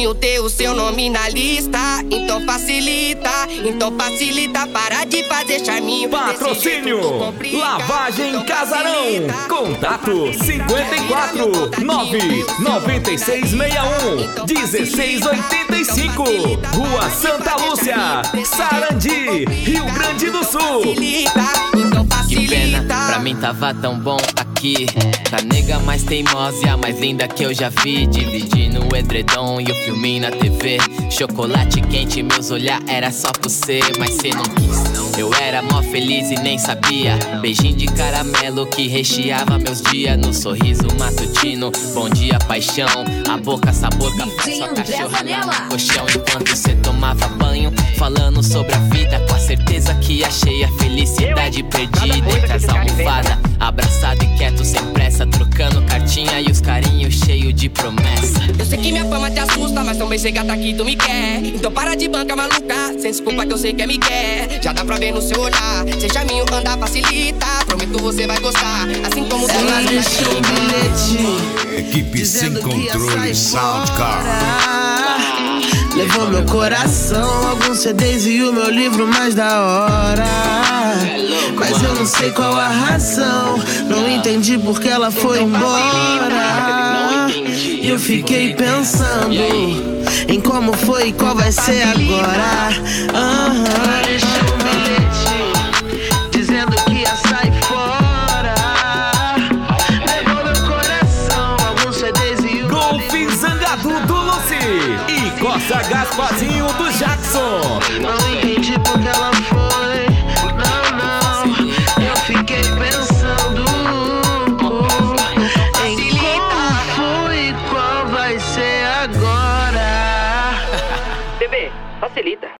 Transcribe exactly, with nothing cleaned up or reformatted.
sonho ter o seu nome na lista. Então facilita, então facilita. Para de fazer charminho. Patrocínio Lavagem Casarão. Contato cinquenta e quatro, nove nove seis seis um, dezesseis oitenta e cinco. Rua Santa Lúcia, Sarandi, Rio Grande do Sul. Que pena, pra mim tava tão bom aqui. Tá nega mais teimosa e a mais linda que eu já vi. Dividindo o edredom e o filminho na T V. Chocolate quente, meus olhar era só por você, mas cê não quis. Eu era mó feliz e nem sabia. Beijinho de caramelo que recheava meus dias. No sorriso matutino, bom dia paixão. A boca sabor café, sua cachorra no colchão. Enquanto cê tomava banho, falando sobre a vida. Com a certeza que achei a felicidade perdida. Entre as almofadas, abraçado e quieto sem pressa. Trocando cartinha e os carinhos cheios de promessa. Eu sei que minha fama te assusta, mas também sei gata que tu me quer. Então para de banca maluca, sem desculpa que eu sei que me quer. Já dá pra ver no seu olhar, sem charminho andar facilita. Prometo você vai gostar, assim como tu. Ela deixou um bilhete, Equipe Sem Controle Soundcar. Levou meu coração, alguns C Ds e o meu livro mais da hora. Mas eu não sei qual a razão, não entendi porque ela foi embora. E eu fiquei pensando em como foi e qual vai ser agora. Aham. Deixou um bilhete dizendo que ia sair fora. Levou meu coração, alguns C Ds e o Golfe Zangado do Lucy e Costa Gasparzinho do Jackson. Não entendi porque ela foi. Não, não. Eu fiquei pensando em como foi e qual vai ser agora. Bebê, facilita.